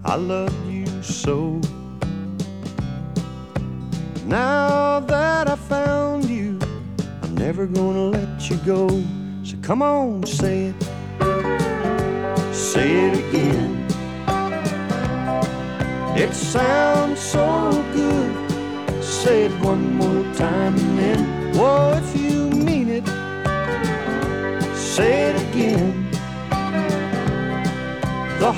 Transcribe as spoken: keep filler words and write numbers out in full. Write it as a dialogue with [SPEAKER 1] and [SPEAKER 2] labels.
[SPEAKER 1] I loved you so. Now that I found you, I'm never gonna let you go. So come on, say it, say it again. It sounds so good. Say it one more time and then, whoa, if